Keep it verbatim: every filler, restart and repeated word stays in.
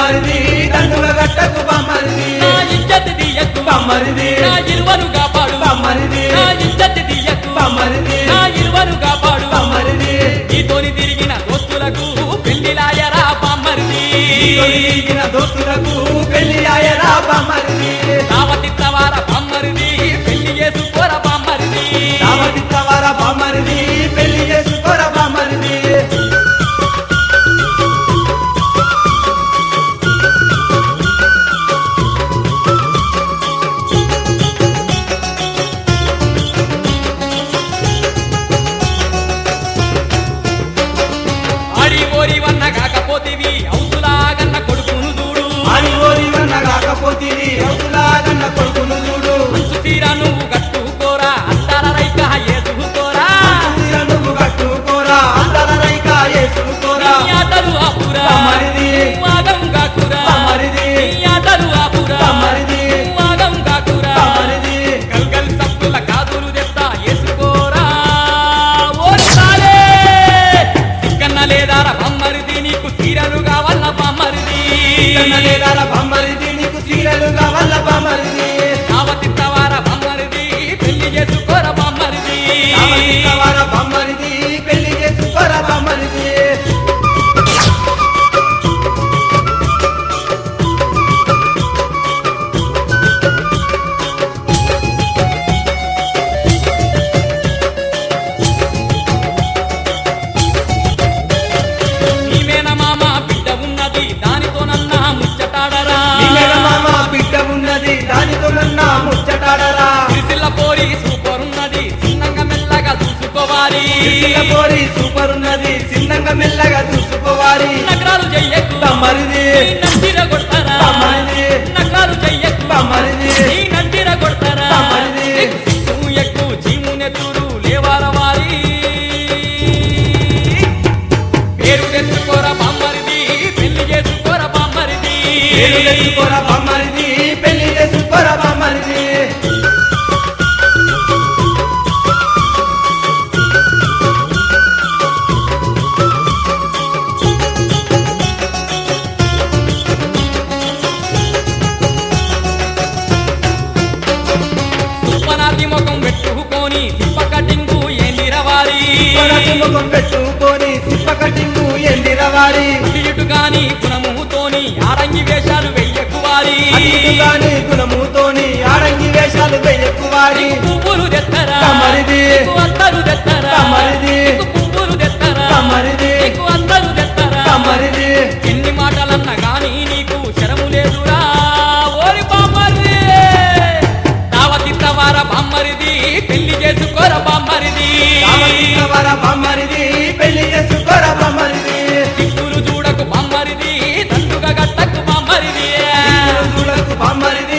బామ్మరిది దండుగా గట్టకు బామ్మరిది నా ఇజ్జత్ దియకు బామ్మరిది నా ఇల్వను కాపాడు బామ్మరిది నా ఇజ్జత్ దియకు బామ్మరిది నా ఇల్వను కాపాడు బామ్మరిది నీతోని తిరిగిన దోస్తులకు పెళ్లిలాయరా బామ్మరిది తిరిగిన దోస్తులకు పెళ్లి ఆయరా బామ్మరిది దావతిత్తవార బామ్మరిది పెళ్లి చేసుకోర బామ్మరిది దావతిత్తవార బామ్మరిది పెళ్లి చేసుకోర బామ్మరిది ఆడి ఓరి వన్న కాకపోతివి అవుతులాగన్న కొడుకును చూడు అని ఓరి వన్న కాకపోతివి అవుతులాగన్న కొడుకును చూడు మంచు తీర నువ్వు కట్టుకోరా అంతర రైక ఏసుకోరా తీర నువ్వు కట్టుకోరా అందర రైక వేసుకోరా నీ ఆటలు ఆపురా బామ్మరిది వాగం కాకురా బామ్మరిది నీ ఆటలు ఆపురా బామ్మరిది వాగం కాకురా బామ్మరిది గల్గల్ సప్పుల కాదులు తెస్తా ఏసుకోరా ఓరి సాలే సిక్కన్న లేదారా బామ్మరిది నీకు తీరలు కావాల బామ్మరిది కన్నలేదార బామ్మరిది నీకు చీరలు కావాల బామ్మరిది దావతిత్తవార బామ్మరిది పెళ్లి చేసుకోర బామ్మరిది దావతిత్తవార బామ్మరిది పెళ్లి చేసుకోర బామ్మరిది నీ మేనమామ బిడ్డ ఉన్నది దానితోనన్నా ముచ్చటాడరా నిన్న మామ బిడ్డ ఉన్నది దానితో నన్న ముచ్చటాడరా సిరిసిల్ల పోరి సూపర్ ఉన్నది చిన్నంగా మెల్లగా చూసుకోవాలి చిన్న పోరి సూపర్ ఉన్నది చిన్నంగా మెల్లగా చూసుకోవాలి నగరాలు చెయ్యకు బామ్మరిది నీ నందిర కొడతారా బామ్మరిది నగరాలు చెయ్యకు బామ్మరిది నీ నందిర కొడతారా బామ్మరిది సిగ్గు ఎక్కు చీమునెత్తురు లేవారవాలి పేరు తెచ్చుకోరా బామ్మరిది పెళ్లి చేసుకోరా బామ్మరిది పేరు తెచ్చుకోర బామ్మరిది పెళ్లి చేసుకోర బామ్మరిది సుప్పనాది ముఖం పెట్టుకొని సిప్ప కటింగు ఏందిరవాలి కొనకు ముఖం పెట్టుకొని సిప్ప కటింగు ఎందిరవాలి అటు ఇటు గాని గుణముతోని ఆరంగి వేషాలు వెయ్యకువాలి అతిగాని గుణముతోని ఆడంగి వేషాలు వెయ్యకువాడి పువ్వులు తెత్తరా బామ్మరిది. నీకు అందరు తెత్తరా బామ్మరిది. నీకు పువ్వులు తెత్తరా బామ్మరిది. నీకు అందరు తెత్తరా బామ్మరిది ఎన్ని మాటలన్నా గాని నీకు శరము లేదురా ఓరి బామ్మరిది దావతిత్తవార బామ్మరిది పెళ్లి చేసుకోర బామ్మరిది దావతిత్తవార బామ్మరిది పెళ్లి చేసుకోర బామ్మరిది దిక్కులు చూడకు బామ్మరిది దండుగా గట్టకు బామ్మరిది చూడకు బామ్మరిది